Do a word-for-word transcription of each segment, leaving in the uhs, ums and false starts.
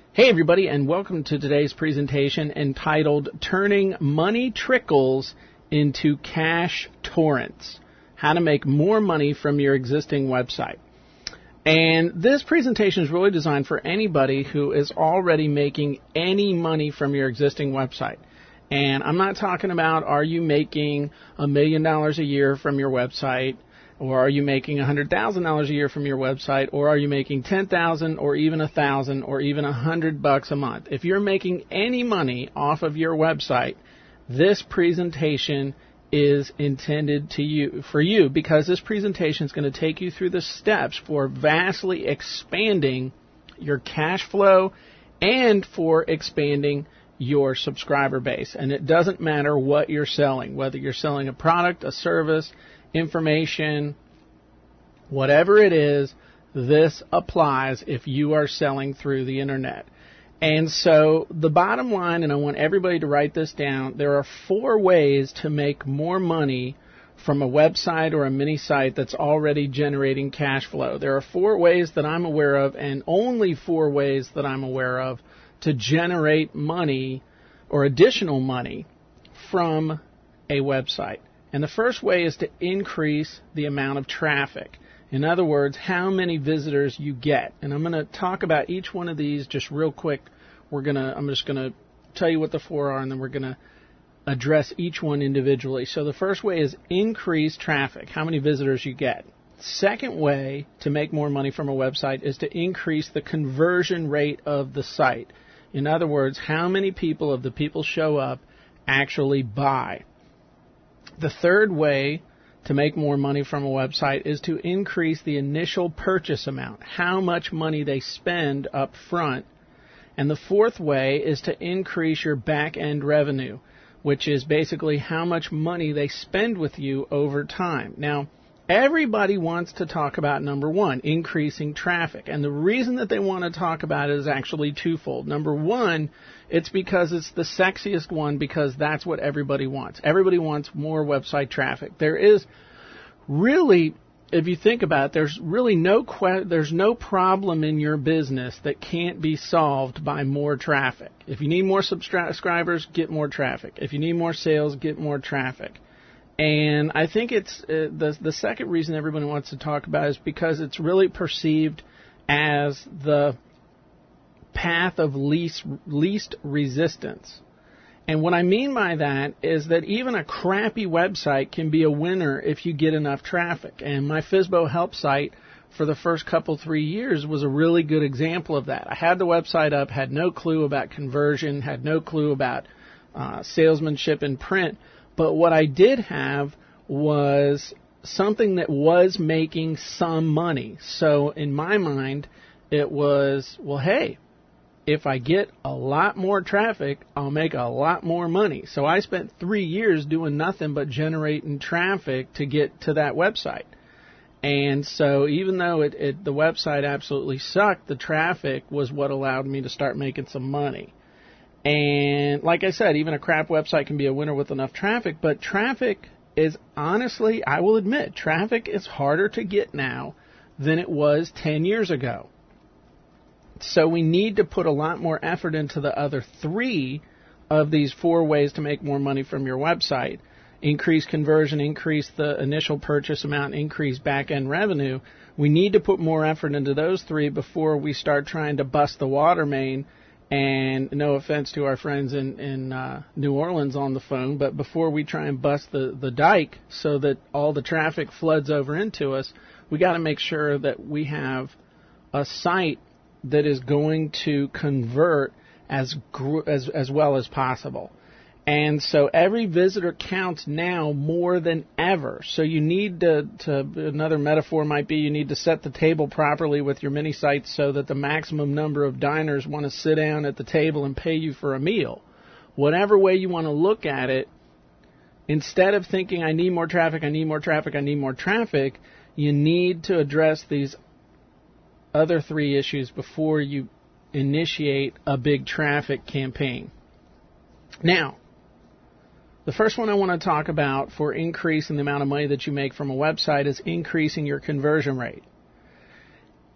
Hey everybody, and welcome to today's presentation entitled Turning Money Trickles into Cash Torrents, How to Make More Money from Your Existing Website. And this presentation is really designed for anybody who is already making any money from your existing website. And I'm not talking about are you making a million dollars a year from your website, or are you making one hundred thousand dollars a year from your website, or are you making ten thousand dollars or even one thousand dollars or even one hundred bucks a month. If you're making any money off of your website, this presentation is intended to you for you because this presentation is going to take you through the steps for vastly expanding your cash flow and for expanding your subscriber base. And it doesn't matter what you're selling, whether you're selling a product, a service, information, whatever it is, this applies if you are selling through the internet. And so the bottom line, and I want everybody to write this down, there are four ways to make more money from a website or a mini site that's already generating cash flow. There are four ways that I'm aware of, and only four ways that I'm aware of, to generate money or additional money from a website. And the first way is to increase the amount of traffic. In other words, how many visitors you get. And I'm going to talk about each one of these just real quick. We're going to I'm just going to tell you what the four are, and then we're going to address each one individually. So the first way is increase traffic, how many visitors you get. Second way to make more money from a website is to increase the conversion rate of the site. In other words, how many people of the people show up actually buy. The third way to make more money from a website is to increase the initial purchase amount, how much money they spend up front. And the fourth way is to increase your back-end revenue, which is basically how much money they spend with you over time. Now, everybody wants to talk about number one, increasing traffic. And the reason that they want to talk about it is actually twofold. Number one, it's because it's the sexiest one, because that's what everybody wants. Everybody wants more website traffic. There is really, if you think about it, there's really no que- there's no problem in your business that can't be solved by more traffic. If you need more subscribers, get more traffic. If you need more sales, get more traffic. And I think it's uh, the the second reason everybody wants to talk about it is because it's really perceived as the path of least least resistance. And what I mean by that is that even a crappy website can be a winner if you get enough traffic. And my FSBO help site for the first couple, three years was a really good example of that. I had the website up, had no clue about conversion, had no clue about uh, salesmanship in print. But what I did have was something that was making some money. So in my mind, it was, well, hey, if I get a lot more traffic, I'll make a lot more money. So I spent three years doing nothing but generating traffic to get to that website. And so even though it, it, the website absolutely sucked, the traffic was what allowed me to start making some money. And like I said, even a crap website can be a winner with enough traffic, but traffic is honestly, I will admit, traffic is harder to get now than it was ten years ago. So we need to put a lot more effort into the other three of these four ways to make more money from your website. Increase conversion, increase the initial purchase amount, increase back-end revenue. We need to put more effort into those three before we start trying to bust the water main. And no offense to our friends in, in uh, New Orleans on the phone, but before we try and bust the, the dike so that all the traffic floods over into us, we got to make sure that we have a site that is going to convert as gr- as as well as possible. And so every visitor counts now more than ever. So you need to, to, another metaphor might be you need to set the table properly with your mini sites so that the maximum number of diners want to sit down at the table and pay you for a meal. Whatever way you want to look at it, instead of thinking I need more traffic, I need more traffic, I need more traffic, you need to address these other three issues before you initiate a big traffic campaign. Now, the first one I want to talk about for increasing the amount of money that you make from a website is increasing your conversion rate.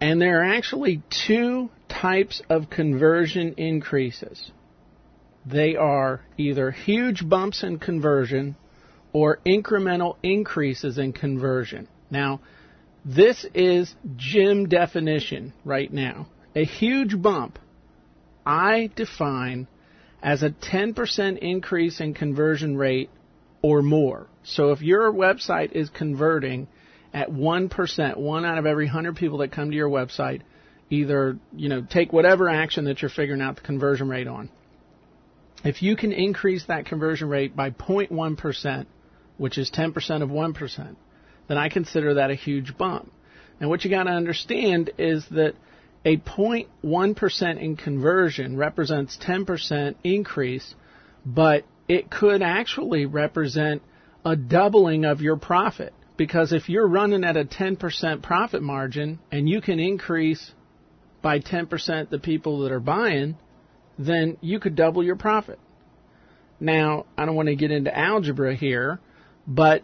And there are actually two types of conversion increases. They are either huge bumps in conversion or incremental increases in conversion. Now, this is gym definition right now. A huge bump, I define as a ten percent increase in conversion rate or more. So if your website is converting at one percent, one out of every one hundred people that come to your website, either, you know, take whatever action that you're figuring out the conversion rate on. If you can increase that conversion rate by zero point one percent, which is ten percent of one percent, then I consider that a huge bump. And what you got to understand is that a zero point one percent in conversion represents ten percent increase, but it could actually represent a doubling of your profit. Because if you're running at a ten percent profit margin and you can increase by ten percent the people that are buying, then you could double your profit. Now, I don't want to get into algebra here, but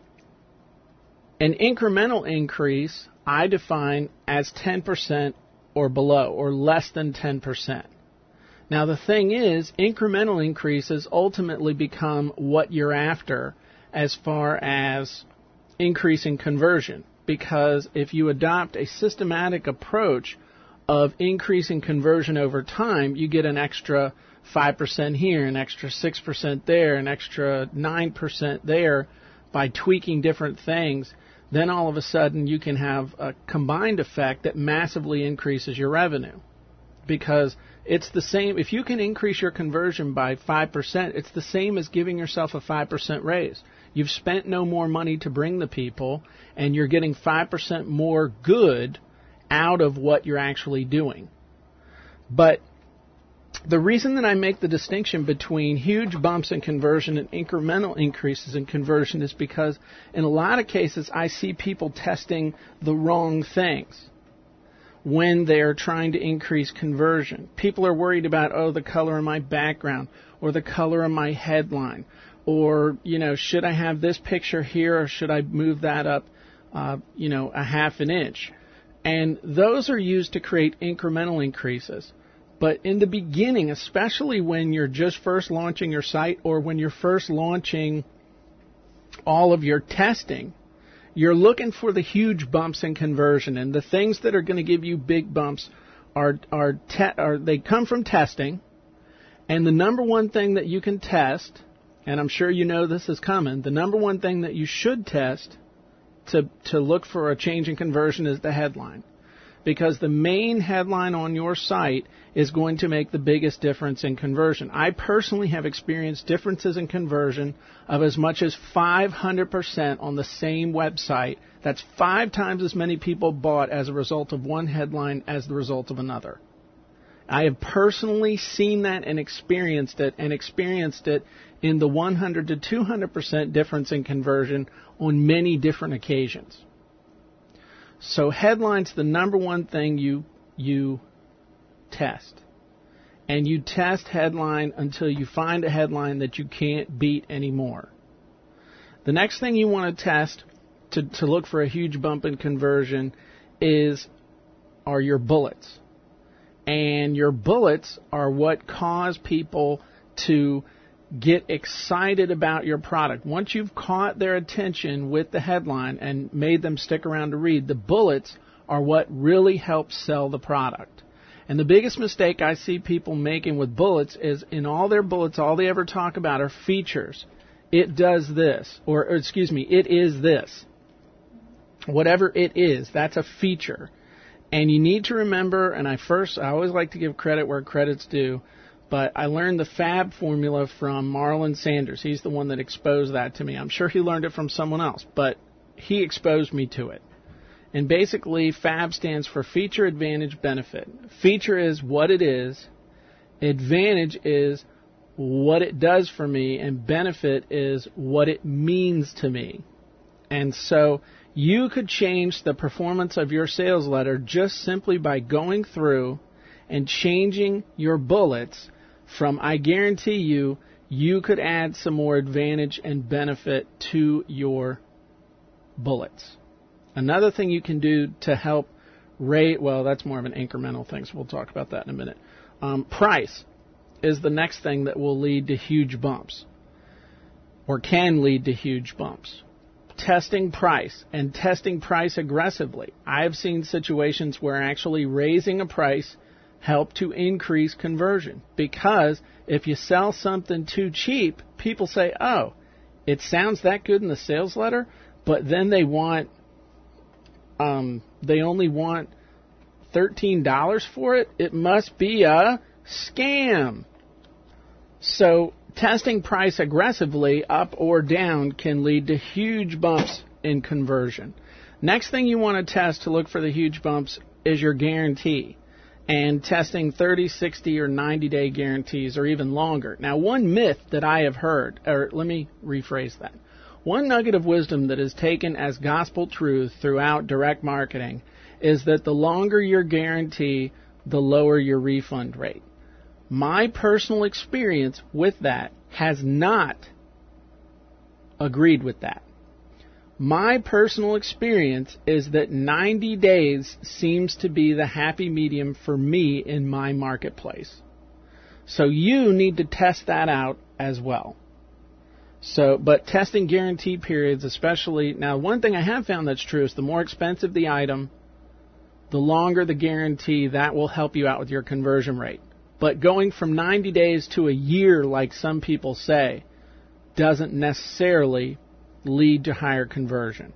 an incremental increase I define as ten percent or below, or less than ten percent. Now, the thing is, incremental increases ultimately become what you're after as far as increasing conversion, because if you adopt a systematic approach of increasing conversion over time, you get an extra five percent here, an extra six percent there, an extra nine percent there by tweaking different things. Then all of a sudden you can have a combined effect that massively increases your revenue. Because it's the same, if you can increase your conversion by five percent, it's the same as giving yourself a five percent raise. You've spent no more money to bring the people, and you're getting five percent more good out of what you're actually doing. But the reason that I make the distinction between huge bumps in conversion and incremental increases in conversion is because in a lot of cases I see people testing the wrong things when they're trying to increase conversion. People are worried about, oh, the color of my background or the color of my headline, or, you know, should I have this picture here or should I move that up, uh, you know, a half an inch? And those are used to create incremental increases. But in the beginning, especially when you're just first launching your site or when you're first launching all of your testing, you're looking for the huge bumps in conversion. And the things that are going to give you big bumps are, are, te- are they come from testing. And the number one thing that you can test, and I'm sure you know this is coming, the number one thing that you should test to, to look for a change in conversion is the headline. Because the main headline on your site is going to make the biggest difference in conversion. I personally have experienced differences in conversion of as much as five hundred percent on the same website. That's five times as many people bought as a result of one headline as the result of another. I have personally seen that and experienced it, and experienced it in the one hundred to two hundred percent difference in conversion on many different occasions. So headline's the number one thing you you test. And you test headline until you find a headline that you can't beat anymore. The next thing you want to test to, to look for a huge bump in conversion is are your bullets. And your bullets are what cause people to get excited about your product. Once you've caught their attention with the headline and made them stick around to read, the bullets are what really helps sell the product. And the biggest mistake I see people making with bullets is in all their bullets, all they ever talk about are features. It does this, or, or excuse me, it is this. Whatever it is, that's a feature. And you need to remember, and I first, I always like to give credit where credit's due, but I learned the FAB formula from Marlon Sanders. He's the one that exposed that to me. I'm sure he learned it from someone else, but he exposed me to it. And basically, FAB stands for Feature, Advantage, Benefit. Feature is what it is. Advantage is what it does for me. And benefit is what it means to me. And so you could change the performance of your sales letter just simply by going through and changing your bullets from, I guarantee you, you could add some more advantage and benefit to your bullets. Another thing you can do to help Rate, well, that's more of an incremental thing, so we'll talk about that in a minute. Um, price is the next thing that will lead to huge bumps, or can lead to huge bumps. Testing price, and testing price aggressively. I've seen situations where actually raising a price helped to increase conversion, because if you sell something too cheap, people say, oh, it sounds that good in the sales letter, but then they want, um, they only want thirteen dollars for it. It must be a scam. So testing price aggressively, up or down, can lead to huge bumps in conversion. Next thing you want to test to look for the huge bumps is your guarantee. And testing thirty, sixty, or ninety-day guarantees, or even longer. Now, one myth that I have heard, or let me rephrase that. One nugget of wisdom that is taken as gospel truth throughout direct marketing is that the longer your guarantee, the lower your refund rate. My personal experience with that has not agreed with that. My personal experience is that ninety days seems to be the happy medium for me in my marketplace. So you need to test that out as well. So, but testing guarantee periods, especially, now one thing I have found that's true is the more expensive the item, the longer the guarantee, that will help you out with your conversion rate. But going from ninety days to a year, like some people say, doesn't necessarily lead to higher conversion.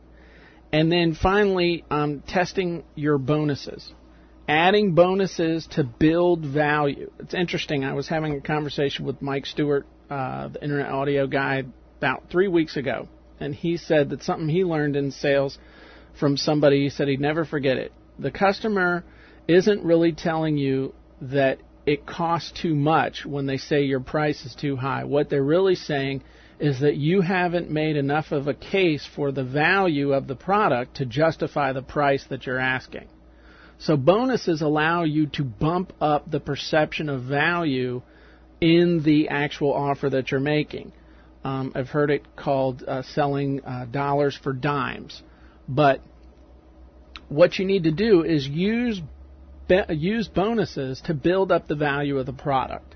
And then finally, um, testing your bonuses. Adding bonuses to build value. It's interesting. I was having a conversation with Mike Stewart, uh, the Internet Audio guy, about three weeks ago. And he said that something he learned in sales from somebody, he said he'd never forget it. The customer isn't really telling you that it costs too much when they say your price is too high. What they're really saying is that you haven't made enough of a case for the value of the product to justify the price that you're asking. So bonuses allow you to bump up the perception of value in the actual offer that you're making. Um, I've heard it called uh, selling uh, dollars for dimes. But what you need to do is use be- use bonuses to build up the value of the product.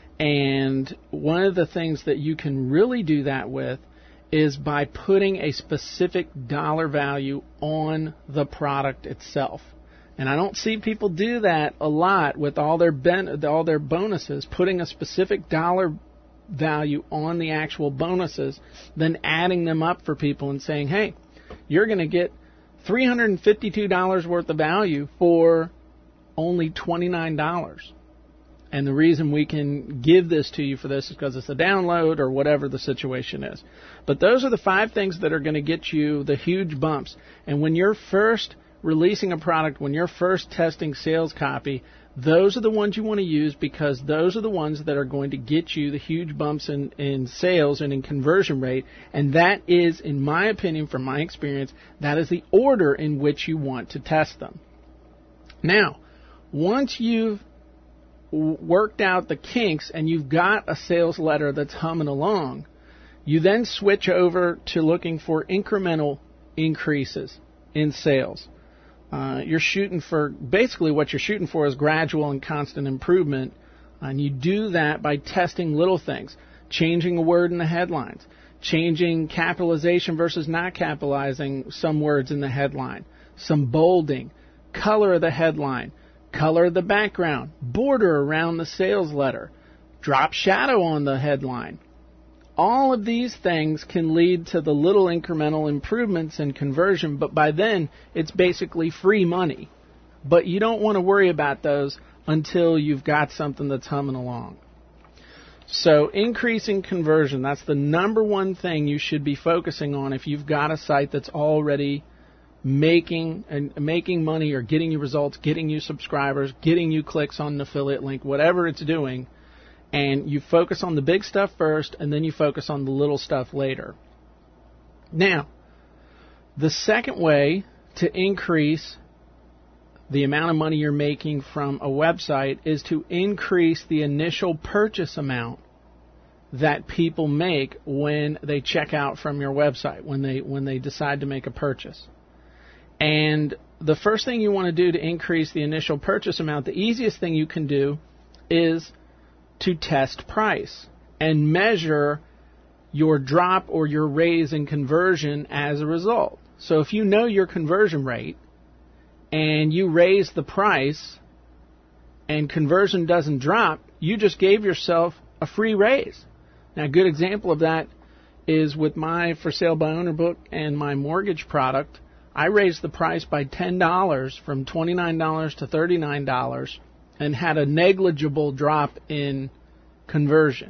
And one of the things that you can really do that with is by putting a specific dollar value on the product itself. And I don't see people do that a lot with all their ben- all their bonuses, putting a specific dollar value on the actual bonuses, then adding them up for people and saying, hey, you're going to get three hundred fifty-two dollars worth of value for only twenty-nine dollars. And the reason we can give this to you for this is because it's a download or whatever the situation is. But those are the five things that are going to get you the huge bumps. And when you're first releasing a product, when you're first testing sales copy, those are the ones you want to use, because those are the ones that are going to get you the huge bumps in, in sales and in conversion rate. And that is, in my opinion, from my experience, that is the order in which you want to test them. Now, once you've worked out the kinks and you've got a sales letter that's humming along, you then switch over to looking for incremental increases in sales. Uh, you're shooting for, basically what you're shooting for is gradual and constant improvement, and you do that by testing little things, changing a word in the headlines, changing capitalization versus not capitalizing some words in the headline, some bolding, color of the headline, color of the background, border around the sales letter, drop shadow on the headline. All of these things can lead to the little incremental improvements in conversion, but by then it's basically free money. But you don't want to worry about those until you've got something that's humming along. So increasing conversion, that's the number one thing you should be focusing on if you've got a site that's already making and making money or getting you results, getting you subscribers, getting you clicks on an affiliate link, whatever it's doing, and you focus on the big stuff first, and then you focus on the little stuff later. Now, the second way to increase the amount of money you're making from a website is to increase the initial purchase amount that people make when they check out from your website, when they when they decide to make a purchase. And the first thing you want to do to increase the initial purchase amount, the easiest thing you can do is to test price and measure your drop or your raise in conversion as a result. So if you know your conversion rate and you raise the price and conversion doesn't drop, you just gave yourself a free raise. Now, a good example of that is with my For Sale by Owner book and my mortgage product. I raised the price by ten dollars from twenty-nine dollars to thirty-nine dollars and had a negligible drop in conversion.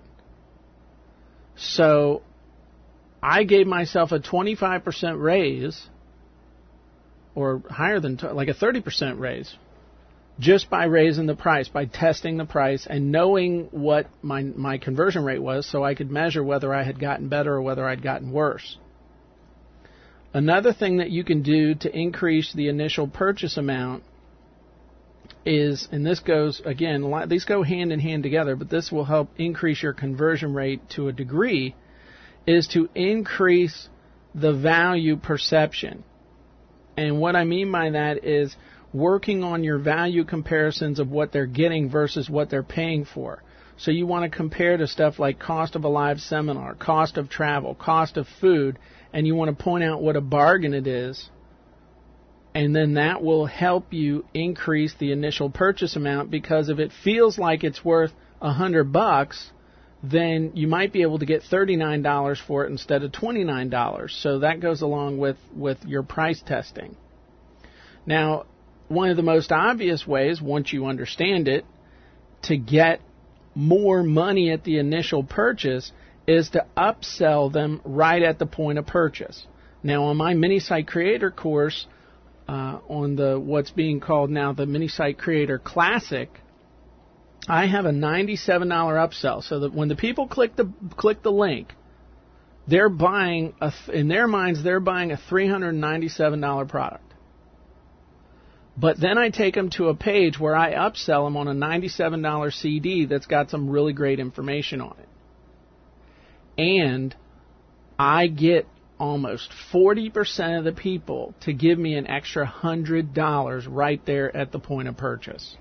So I gave myself a twenty-five percent raise, or higher than, like a thirty percent raise, just by raising the price, by testing the price and knowing what my my conversion rate was so I could measure whether I had gotten better or whether I'd gotten worse. Another thing that you can do to increase the initial purchase amount is, and this goes, again, a lot, these go hand in hand together, but this will help increase your conversion rate to a degree, is to increase the value perception. And what I mean by that is working on your value comparisons of what they're getting versus what they're paying for. So you want to compare to stuff like cost of a live seminar, cost of travel, cost of food, and you want to point out what a bargain it is. And then that will help you increase the initial purchase amount, because if it feels like it's worth a hundred bucks, then you might be able to get thirty-nine dollars for it instead of twenty-nine dollars. So that goes along with, with your price testing. Now, one of the most obvious ways, once you understand it, to get more money at the initial purchase is to upsell them right at the point of purchase. Now, on my Mini Site Creator course, uh, on the what's being called now the Mini Site Creator Classic, I have a ninety-seven dollars upsell, so that when the people click the click the link, they're buying a, in their minds they're buying a three hundred ninety-seven dollars product. But then I take them to a page where I upsell them on a ninety-seven dollars C D that's got some really great information on it. And I get almost forty percent of the people to give me an extra one hundred dollars right there at the point of purchase.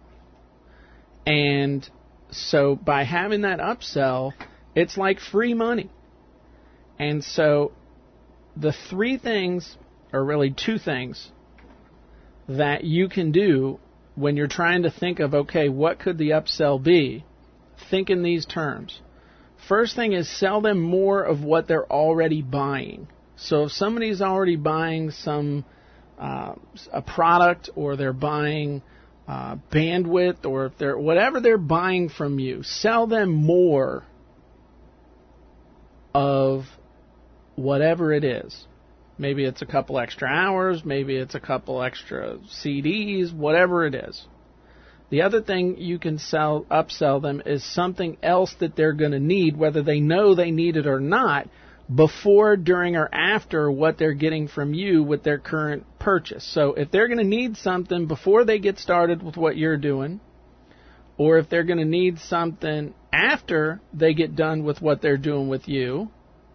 And so by having that upsell, it's like free money. And so the three things, or really two things, that you can do when you're trying to think of, okay, what could the upsell be? Think in these terms. First thing is sell them more of what they're already buying. So if somebody's already buying some uh, a product, or they're buying uh, bandwidth, or if they're whatever they're buying from you, sell them more of whatever it is. Maybe it's a couple extra hours, maybe it's a couple extra C Ds, whatever it is. The other thing you can sell, upsell them, is something else that they're going to need, whether they know they need it or not, before, during, or after what they're getting from you with their current purchase. So if they're going to need something before they get started with what you're doing, or if they're going to need something after they get done with what they're doing with you,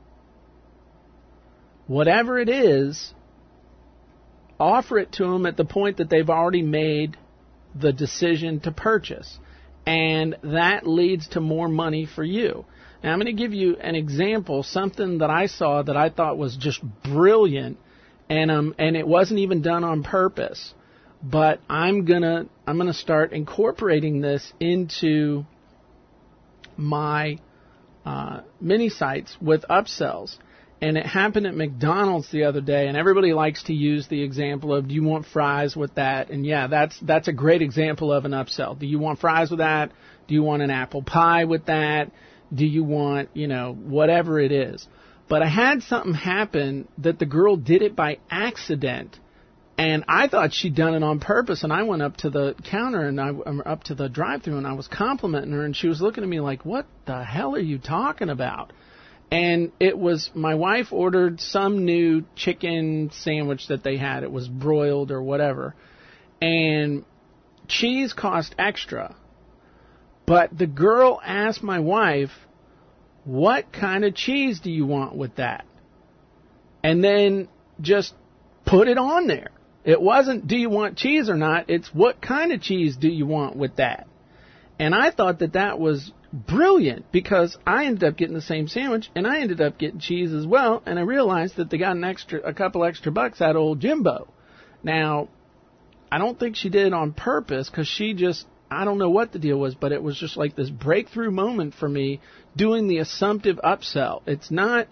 whatever it is, offer it to them at the point that they've already made the decision to purchase. And that leads to more money for you. Now, I'm going to give you an example, something that I saw that I thought was just brilliant, and um, and it wasn't even done on purpose. But I'm gonna I'm gonna start incorporating this into my uh, mini sites with upsells. And it happened at McDonald's the other day, and everybody likes to use the example of, do you want fries with that? And yeah, that's that's a great example of an upsell. Do you want fries with that? Do you want an apple pie with that? Do you want, you know, whatever it is? But I had something happen that the girl did it by accident, and I thought she'd done it on purpose. And I went up to the counter, and I um, up to the drive-thru, and I was complimenting her, and she was looking at me like, what the hell are you talking about? And it was, my wife ordered some new chicken sandwich that they had. It was broiled or whatever. And cheese cost extra. But the girl asked my wife, what kind of cheese do you want with that? And then just put it on there. It wasn't, do you want cheese or not? It's what kind of cheese do you want with that? And I thought that that was brilliant because I ended up getting the same sandwich and I ended up getting cheese as well. And I realized that they got an extra, a couple extra bucks out of old Jimbo. Now, I don't think she did it on purpose because she just, I don't know what the deal was, but it was just like this breakthrough moment for me doing the assumptive upsell. It's not,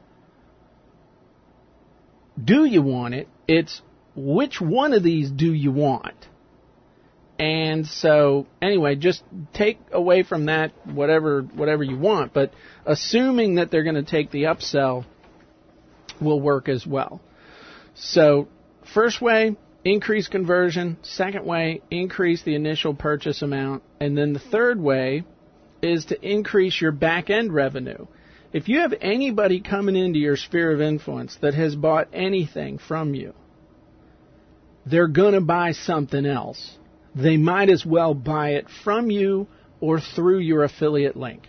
do you want it? It's, which one of these do you want? And so, anyway, just take away from that whatever whatever you want, but assuming that they're going to take the upsell will work as well. So, first way, increase conversion. Second way, increase the initial purchase amount. And then the third way is to increase your back-end revenue. If you have anybody coming into your sphere of influence that has bought anything from you, they're going to buy something else. They might as well buy it from you or through your affiliate link.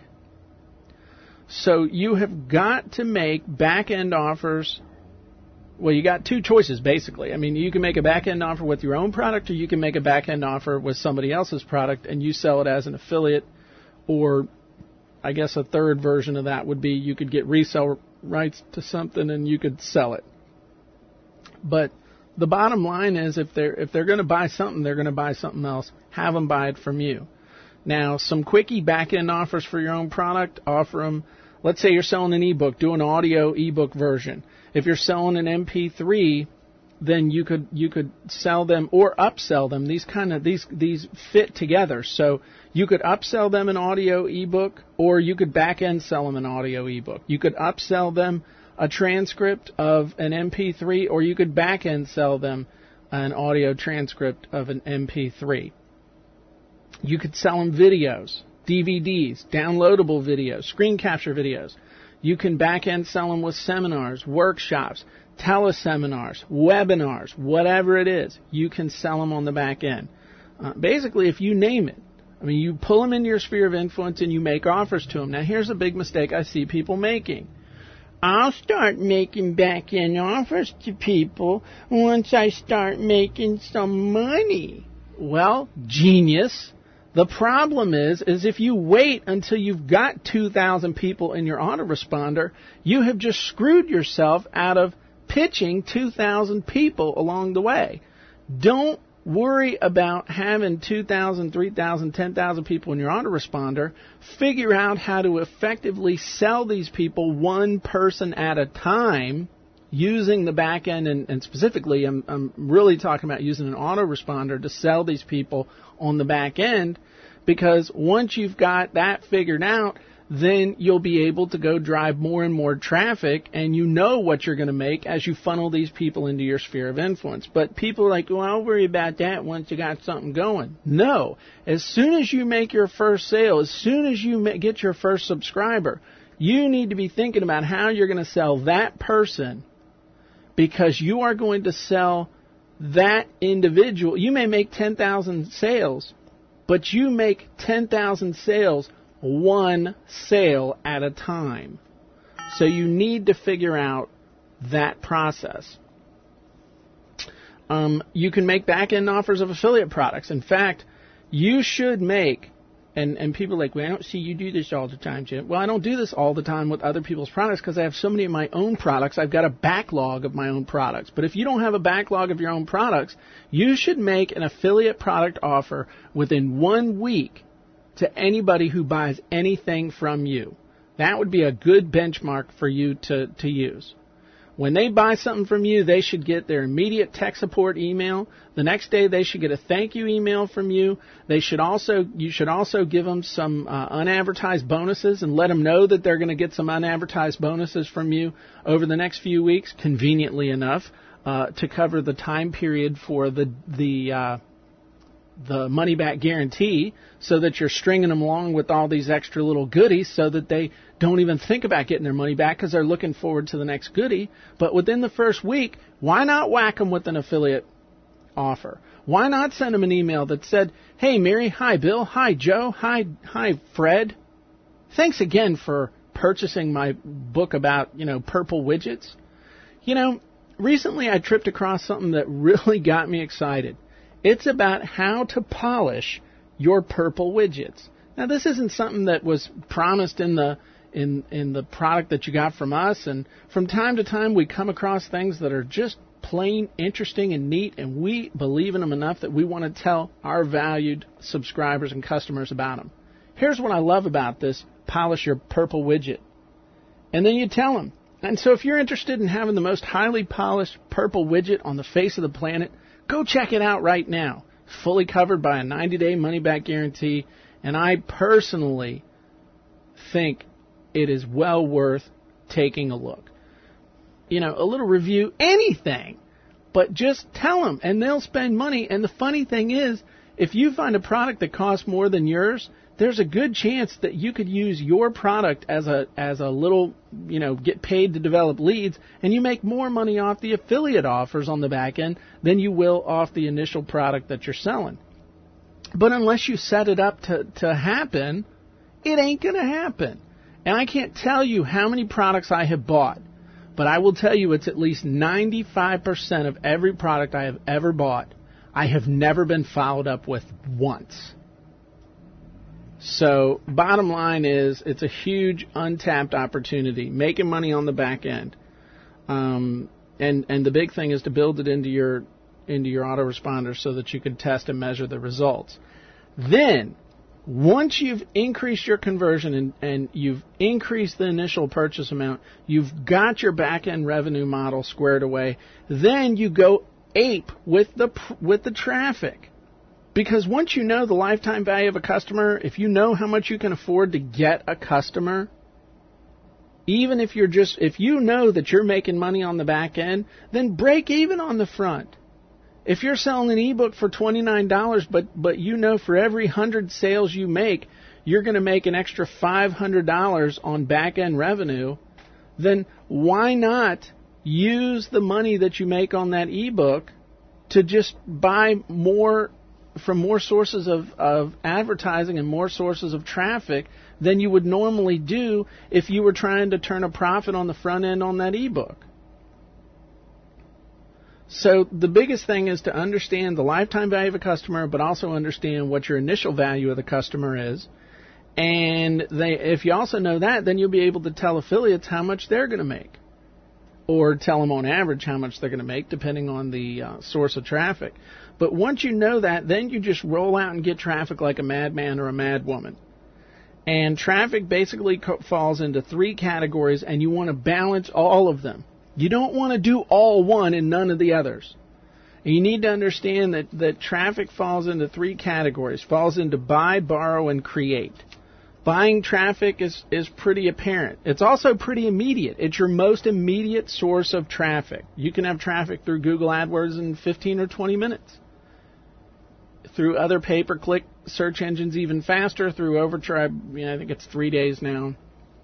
So you have got to make back-end offers. Well, you got two choices, basically. I mean, you can make a back-end offer with your own product, or you can make a back-end offer with somebody else's product, and you sell it as an affiliate. Or, I guess a third version of that would be you could get resale rights to something and you could sell it. But the bottom line is, if they're if they're going to buy something, they're going to buy something else. Have them buy it from you. Now, some quickie back-end offers for your own product, offer them. Let's say you're selling an ebook, do an audio ebook version. If you're selling an M P three, then you could you could sell them or upsell them. These kind of these these fit together. So you could upsell them an audio ebook, or you could back-end sell them an audio ebook. You could upsell them a transcript of an M P three, or you could back-end sell them an audio transcript of an M P three. You could sell them videos, D V Ds, downloadable videos, screen capture videos. You can back-end sell them with seminars, workshops, teleseminars, webinars, whatever it is. You can sell them on the back end. Uh, basically, if you name it, I mean, you pull them into your sphere of influence and you make offers to them. Now, here's a big mistake I see people making. I'll start making back-end offers to people once I start making some money. Well, genius. The problem is, is if you wait until you've got two thousand people in your autoresponder, you have just screwed yourself out of pitching two thousand people along the way. Don't worry about having two thousand, three thousand, ten thousand people in your autoresponder. Figure out how to effectively sell these people one person at a time using the back end, and, and specifically I'm, I'm really talking about using an autoresponder to sell these people on the back end, because once you've got that figured out, then you'll be able to go drive more and more traffic, and you know what you're going to make as you funnel these people into your sphere of influence. But people are like, well, I'll worry about that once you got something going. No. As soon as you make your first sale, as soon as you get your first subscriber, you need to be thinking about how you're going to sell that person, because you are going to sell that individual. You may make ten thousand sales, but you make ten thousand sales one sale at a time. So you need to figure out that process. Um, you can make back-end offers of affiliate products. In fact, you should make, and, and people are like, well, I don't see you do this all the time, Jim. Well, I don't do this all the time with other people's products because I have so many of my own products. I've got a backlog of my own products. But if you don't have a backlog of your own products, you should make an affiliate product offer within one week to anybody who buys anything from you. That would be a good benchmark for you to, to use. When they buy something from you, they should get their immediate tech support email. The next day, they should get a thank you email from you. They should also, you should also give them some uh, unadvertised bonuses and let them know that they're going to get some unadvertised bonuses from you over the next few weeks, conveniently enough, uh, to cover the time period for the the uh, the money-back guarantee, so that you're stringing them along with all these extra little goodies so that they don't even think about getting their money back because they're looking forward to the next goodie. But within the first week, why not whack them with an affiliate offer? Why not send them an email that said, hey, Mary, hi, Bill, hi, Joe, hi, hi, Fred. Thanks again for purchasing my book about, you know, purple widgets. You know, recently I tripped across something that really got me excited. It's about how to polish your purple widgets. Now, this isn't something that was promised in the in in the product that you got from us, and from time to time we come across things that are just plain interesting and neat, and we believe in them enough that we want to tell our valued subscribers and customers about them. Here's what I love about this Polish Your Purple widget. And then you tell them. And so if you're interested in having the most highly polished purple widget on the face of the planet, go check it out right now. Fully covered by a ninety-day money-back guarantee, and I personally think it is well worth taking a look. You know, a little review, anything, but just tell them, and they'll spend money. And the funny thing is, if you find a product that costs more than yours, there's a good chance that you could use your product as a as a little, you know, get paid to develop leads, and you make more money off the affiliate offers on the back end than you will off the initial product that you're selling. But unless you set it up to, to happen, it ain't going to happen. And I can't tell you how many products I have bought, but I will tell you it's at least ninety-five percent of every product I have ever bought I have never been followed up with once. So bottom line is, it's a huge untapped opportunity, making money on the back end. Um, and, and the big thing is to build it into your into your autoresponder so that you can test and measure the results. Then, once you've increased your conversion and, and you've increased the initial purchase amount, you've got your back-end revenue model squared away, then you go ape with the with the traffic. Because once you know the lifetime value of a customer, if you know how much you can afford to get a customer, even if you're just, if you know that you're making money on the back end, then break even on the front. If you're selling an ebook for twenty-nine dollars, but, but you know for every one hundred sales you make, you're going to make an extra five hundred dollars on back end revenue, then why not use the money that you make on that ebook to just buy more from more sources of, of advertising and more sources of traffic than you would normally do if you were trying to turn a profit on the front end on that ebook. So the biggest thing is to understand the lifetime value of a customer, but also understand what your initial value of the customer is. And they, if you also know that, then you'll be able to tell affiliates how much they're going to make, or tell them on average how much they're going to make, depending on the uh, source of traffic. But once you know that, then you just roll out and get traffic like a madman or a madwoman. And traffic basically co- falls into three categories, and you want to balance all of them. You don't want to do all one and none of the others. And you need to understand that, that traffic falls into three categories. Falls into buy, borrow, and create. Buying traffic is, is pretty apparent. It's also pretty immediate. It's your most immediate source of traffic. You can have traffic through Google AdWords in fifteen or twenty minutes. Through other pay-per-click search engines even faster. Through Overtribe, you know, I think it's three days now.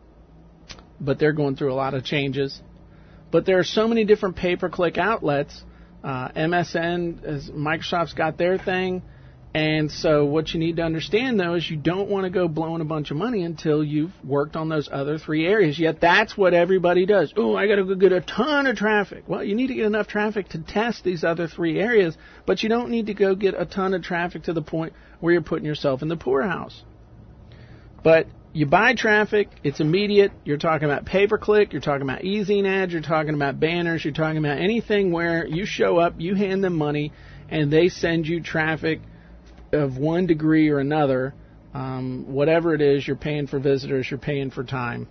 But they're going through a lot of changes. But there are so many different pay-per-click outlets. Uh, M S N, as Microsoft's got their thing. And so what you need to understand, though, is you don't want to go blowing a bunch of money until you've worked on those other three areas. Yet that's what everybody does. Oh, I got to go get a ton of traffic. Well, you need to get enough traffic to test these other three areas, but you don't need to go get a ton of traffic to the point where you're putting yourself in the poorhouse. But you buy traffic, it's immediate. You're talking about pay-per-click, you're talking about e-zine ads, you're talking about banners, you're talking about anything where you show up, you hand them money, and they send you traffic of one degree or another. Um, whatever it is, you're paying for visitors, you're paying for time.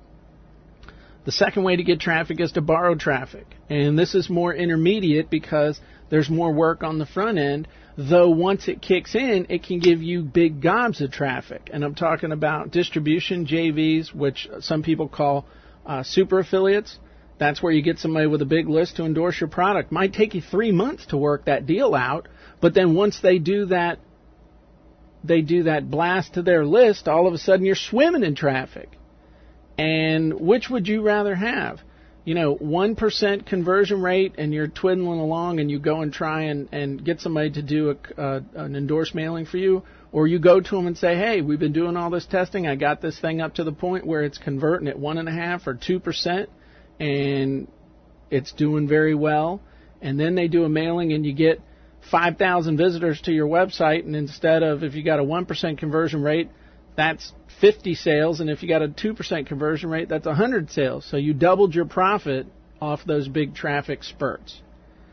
The second way to get traffic is to borrow traffic. And this is more intermediate because there's more work on the front end, though once it kicks in, it can give you big gobs of traffic. And I'm talking about distribution, J Vs, which some people call uh, super affiliates. That's where you get somebody with a big list to endorse your product. Might take you three months to work that deal out, but then once they do that, they do that blast to their list, all of a sudden you're swimming in traffic. And which would you rather have? You know, one percent conversion rate and you're twiddling along and you go and try and, and get somebody to do a, uh, an endorsed mailing for you, or you go to them and say, hey, we've been doing all this testing. I got this thing up to the point where it's converting at one point five or two percent, and it's doing very well, and then they do a mailing and you get five thousand visitors to your website, and instead of, if you got a one percent conversion rate, that's fifty sales, and if you got a two percent conversion rate, that's one hundred sales. So you doubled your profit off those big traffic spurts.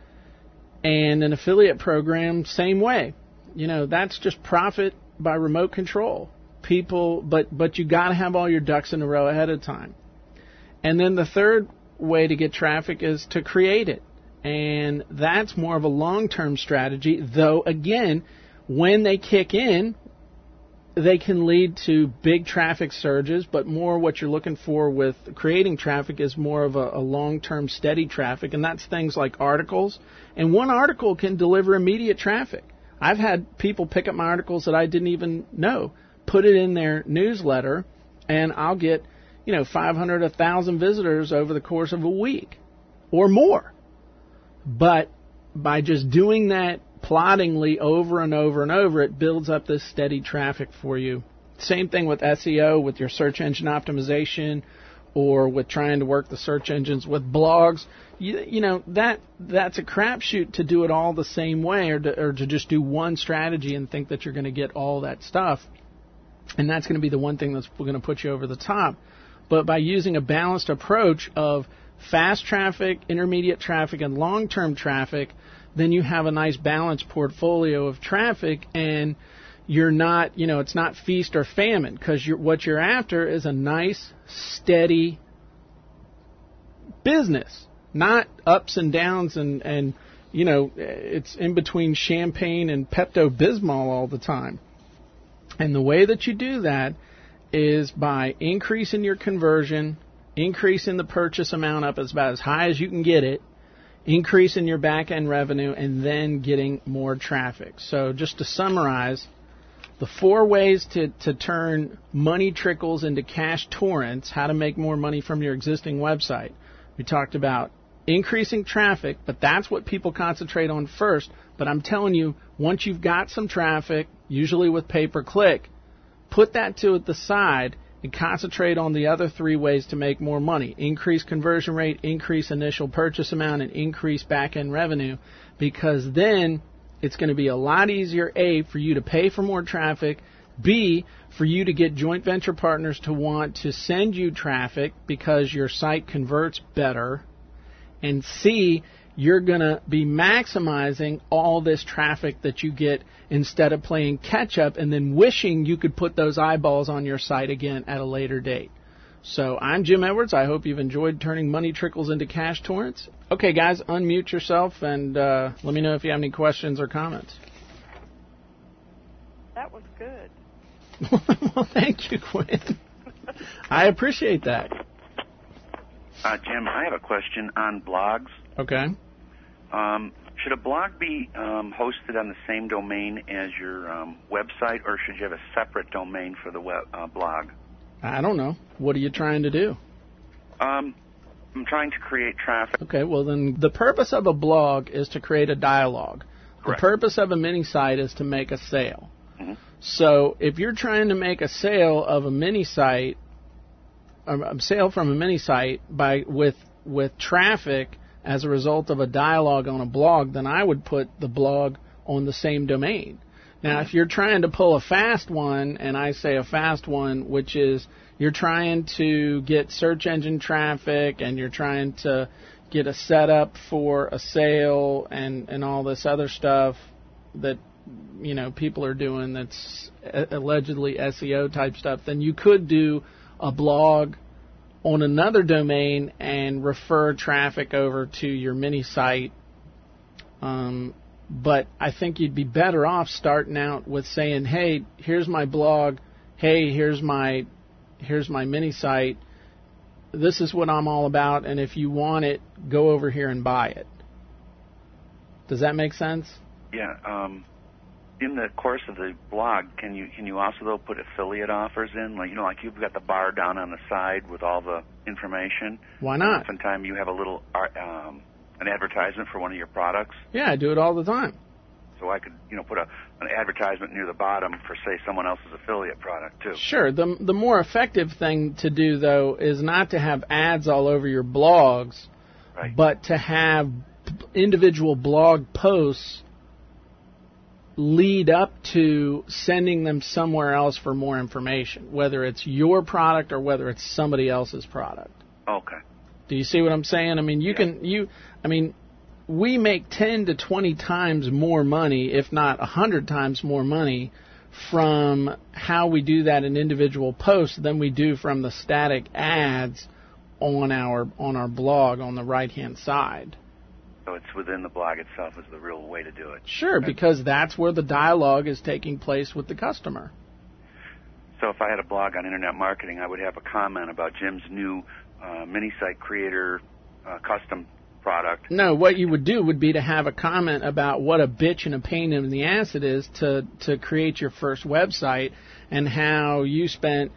And an affiliate program, same way. You know, that's just profit by remote control. People, but but you got to have all your ducks in a row ahead of time. And then the third way to get traffic is to create it. And that's more of a long-term strategy, though, again, when they kick in, they can lead to big traffic surges, but more what you're looking for with creating traffic is more of a, a long-term steady traffic, and that's things like articles. And one article can deliver immediate traffic. I've had people pick up my articles that I didn't even know, put it in their newsletter, and I'll get, you know, five hundred, one thousand visitors over the course of a week or more. But by just doing that ploddingly over and over and over, it builds up this steady traffic for you. Same thing with S E O, with your search engine optimization, or with trying to work the search engines with blogs. You, you know, that that's a crapshoot to do it all the same way, or to, or to just do one strategy and think that you're going to get all that stuff. And that's going to be the one thing that's going to put you over the top. But by using a balanced approach of fast traffic, intermediate traffic, and long-term traffic, then you have a nice balanced portfolio of traffic, and you're not, you know, it's not feast or famine, because you're, what you're after is a nice, steady business, not ups and downs and, and you know, it's in between champagne and Pepto-Bismol all the time. And the way that you do that is by increasing your conversion, increasing the purchase amount up as about as high as you can get it, increasing your back-end revenue, and then getting more traffic. So just to summarize, the four ways to, to turn money trickles into cash torrents, how to make more money from your existing website. We talked about increasing traffic, but that's what people concentrate on first. But I'm telling you, once you've got some traffic, usually with pay-per-click, put that to the side and concentrate on the other three ways to make more money. Increase conversion rate, increase initial purchase amount, and increase back-end revenue, because then it's going to be a lot easier, A, for you to pay for more traffic, B, for you to get joint venture partners to want to send you traffic because your site converts better, and C, you're going to be maximizing all this traffic that you get instead of playing catch-up and then wishing you could put those eyeballs on your site again at a later date. So I'm Jim Edwards. I hope you've enjoyed turning money trickles into cash torrents. Okay, guys, unmute yourself and uh, let me know if you have any questions or comments. That was good. Well, thank you, Quinn. I appreciate that. Uh, Jim, I have a question on blogs. Okay. Um, should a blog be um, hosted on the same domain as your um, website, or should you have a separate domain for the web, uh, blog? I don't know. What are you trying to do? Um, I'm trying to create traffic. Okay, well then the purpose of a blog is to create a dialogue. Correct. The purpose of a mini site is to make a sale. Mm-hmm. So if you're trying to make a sale of a mini site, a sale from a mini site by with with traffic as a result of a dialogue on a blog, then I would put the blog on the same domain. Now, if you're trying to pull a fast one, and I say a fast one, which is you're trying to get search engine traffic and you're trying to get a setup for a sale and, and all this other stuff that, you know, people are doing that's allegedly S E O type stuff, then you could do a blog on another domain and refer traffic over to your mini site. Um, but I think you'd be better off starting out with saying, hey, here's my blog. Hey, here's my here's my mini site. This is what I'm all about. And if you want it, go over here and buy it. Does that make sense? Yeah. Um, in the course of the blog, can you can you also though put affiliate offers in? Like you know, like you've got the bar down on the side with all the information. Why not? Oftentimes you have a little um, an advertisement for one of your products. Yeah, I do it all the time. So I could you know put a an advertisement near the bottom for say someone else's affiliate product too. Sure. The the more effective thing to do though is not to have ads all over your blogs, Right. But to have individual blog posts lead up to sending them somewhere else for more information, whether it's your product or whether it's somebody else's product. Okay. Do you see what I'm saying? I mean, you yeah. can, you, I mean, we make ten to twenty times more money, if not one hundred times more money, from how we do that in individual posts than we do from the static ads on our on our blog on the right-hand side. So it's within the blog itself is the real way to do it. Sure, because that's where the dialogue is taking place with the customer. So if I had a blog on internet marketing, I would have a comment about Jim's new uh, mini-site creator uh, custom product. No, what you would do would be to have a comment about what a bitch and a pain in the ass it is to, to create your first website and how you spent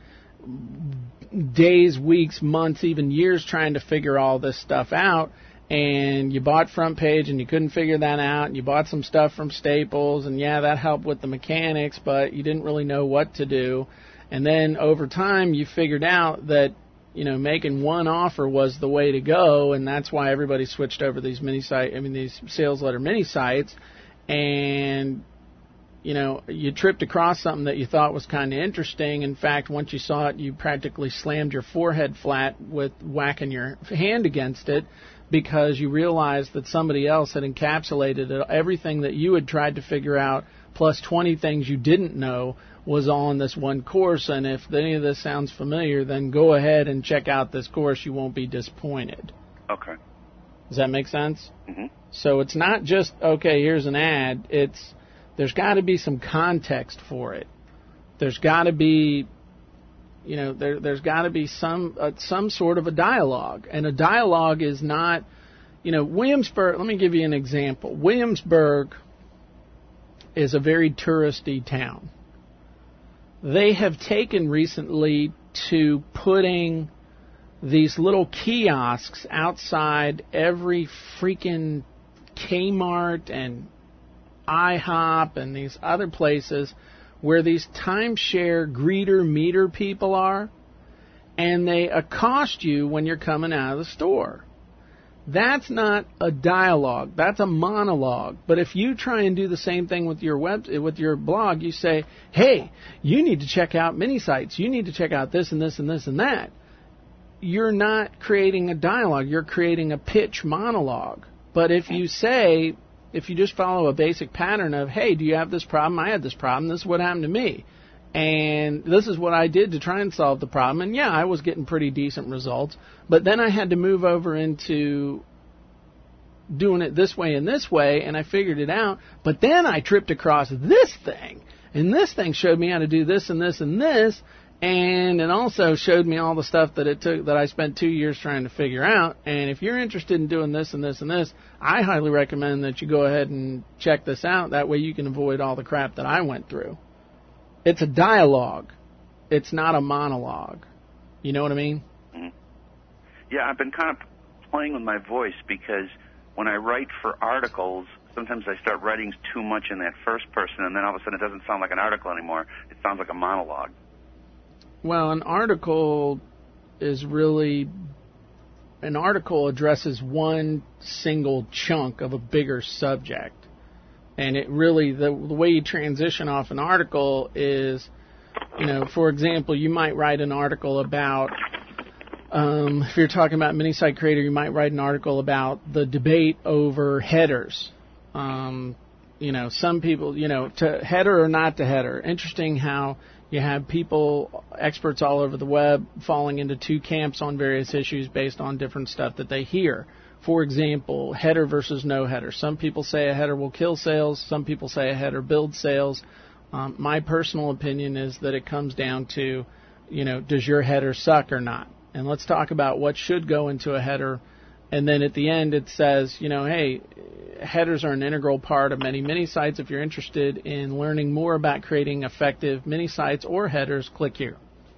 days, weeks, months, even years trying to figure all this stuff out. And you bought Front Page and you couldn't figure that out. And you bought some stuff from Staples, and yeah, that helped with the mechanics, but you didn't really know what to do. And then over time, you figured out that, you know, making one offer was the way to go, and that's why everybody switched over these mini site, I mean, these sales letter mini sites. And you know, you tripped across something that you thought was kind of interesting. In fact, once you saw it, you practically slammed your forehead flat with whacking your hand against it, because you realized that somebody else had encapsulated it. Everything that you had tried to figure out, plus twenty things you didn't know, was on this one course. And if any of this sounds familiar, then go ahead and check out this course. You won't be disappointed. Okay. Does that make sense? Mm-hmm. So it's not just, okay, here's an ad. It's there's got to be some context for it. There's got to be, you know, there, there's got to be some uh, some sort of a dialogue. And a dialogue is not, you know, Williamsburg, let me give you an example. Williamsburg is a very touristy town. They have taken recently to putting these little kiosks outside every freaking Kmart and IHOP and these other places where these timeshare greeter meter people are, and they accost you when you're coming out of the store. That's not a dialogue. That's a monologue. But if you try and do the same thing with your web, with your blog, you say, hey, you need to check out mini sites. You need to check out this and this and this and that. You're not creating a dialogue. You're creating a pitch monologue. But if you say, if you just follow a basic pattern of, hey, do you have this problem? I had this problem. This is what happened to me. And this is what I did to try and solve the problem. And, yeah, I was getting pretty decent results. But then I had to move over into doing it this way and this way, and I figured it out. But then I tripped across this thing, and this thing showed me how to do this and this and this, and it also showed me all the stuff that it took that I spent two years trying to figure out. And if you're interested in doing this and this and this, I highly recommend that you go ahead and check this out. That way you can avoid all the crap that I went through. It's a dialogue. It's not a monologue. You know what I mean? Mm-hmm. Yeah, I've been kind of playing with my voice because when I write for articles, sometimes I start writing too much in that first person, and then all of a sudden it doesn't sound like an article anymore. It sounds like a monologue. Well, an article is really... An article addresses one single chunk of a bigger subject. And it really, the, the way you transition off an article is, you know, for example, you might write an article about, um, if you're talking about Mini-Site Creator, you might write an article about the debate over headers. Um, you know, some people, you know, to header or not to header. Interesting how you have people, experts all over the web, falling into two camps on various issues based on different stuff that they hear. For example, header versus no header. Some people say a header will kill sales. Some people say a header builds sales. Um, my personal opinion is that it comes down to, you know, does your header suck or not? And let's talk about what should go into a header. And then at the end it says, you know, hey, headers are an integral part of many mini sites. If you're interested in learning more about creating effective mini sites or headers, click here.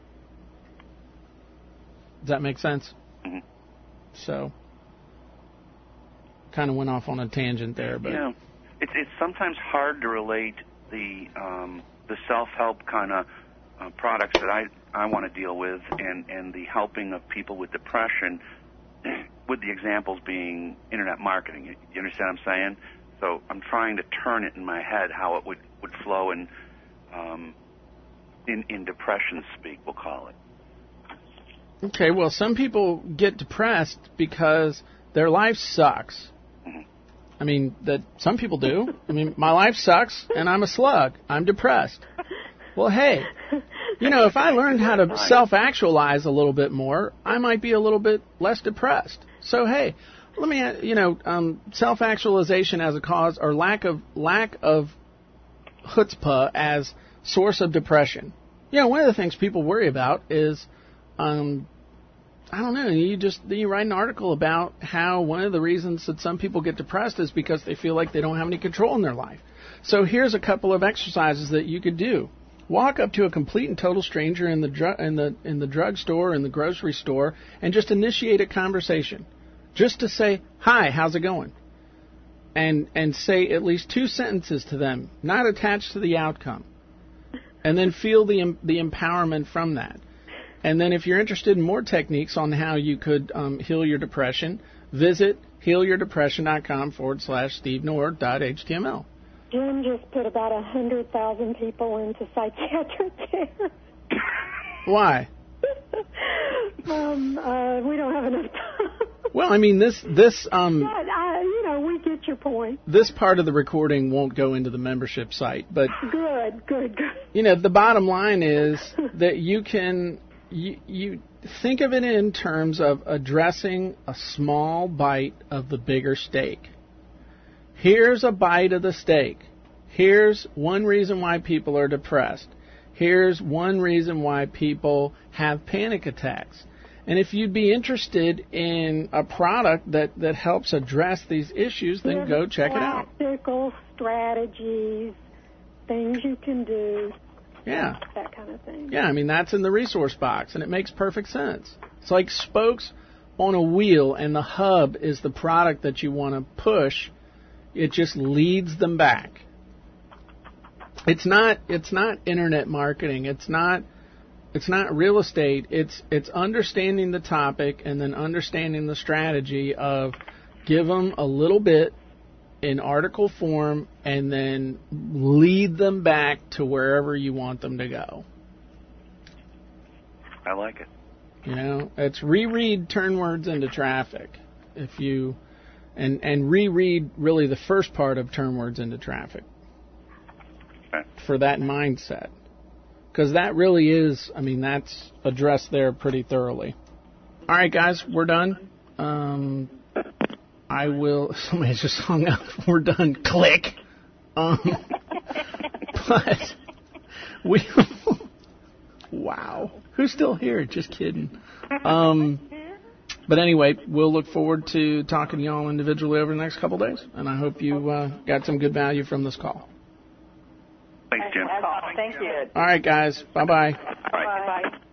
Does that make sense? Mm-hmm. So... kind of went off on a tangent there, but yeah, it's it's sometimes hard to relate the um, the self-help kind of uh, products that I I want to deal with and and the helping of people with depression with the examples being internet marketing. You, you understand what I'm saying? So I'm trying to turn it in my head how it would, would flow in, um, in in depression speak, we'll call it. Okay, well, some people get depressed because their life sucks. Mm-hmm. I mean, that some people do. I mean, my life sucks, and I'm a slug. I'm depressed. Well, hey, you know, if I learned how to self-actualize a little bit more, I might be a little bit less depressed. So, hey, let me, you know, um, self-actualization as a cause or lack of lack of chutzpah as source of depression. You know, one of the things people worry about is, um, I don't know, you just you write an article about how one of the reasons that some people get depressed is because they feel like they don't have any control in their life. So here's a couple of exercises that you could do. Walk up to a complete and total stranger in the dr- in the in the drugstore, in the grocery store, and just initiate a conversation. Just to say, "Hi, how's it going?" And and say at least two sentences to them, not attached to the outcome. And then feel the the empowerment from that. And then if you're interested in more techniques on how you could um, heal your depression, visit healyourdepression.com forward slash Steve Nord dot html. Jim just put about one hundred thousand people into psychiatric care. Why? um, uh, we don't have enough time. Well, I mean, this, this um, but, uh, you know, we get your point. This part of the recording won't go into the membership site, but... Good, good, good. You know, the bottom line is that you can... You, you think of it in terms of addressing a small bite of the bigger steak. Here's a bite of the steak. Here's one reason why people are depressed. Here's one reason why people have panic attacks. And if you'd be interested in a product that, that helps address these issues, then go check it out. Practical strategies, things you can do. Yeah. That kind of thing. Yeah, I mean, that's in the resource box, and it makes perfect sense. It's like spokes on a wheel, and the hub is the product that you want to push. It just leads them back. It's not it's not internet marketing. It's not it's not real estate. It's it's understanding the topic and then understanding the strategy of give them a little bit in article form, and then lead them back to wherever you want them to go. I like it. You know, it's reread Turn Words into Traffic. If you and and reread really the first part of Turn Words into Traffic okay. for that mindset, because that really is. I mean, that's addressed there pretty thoroughly. All right, guys, we're done. Um, I will. Somebody just hung up. We're done. Click. Um, but we. Wow. Who's still here? Just kidding. Um, but anyway, we'll look forward to talking to y'all individually over the next couple of days, and I hope you uh, got some good value from this call. Thanks, Jim. Thank you. All right, guys. Bye bye. All right. Bye.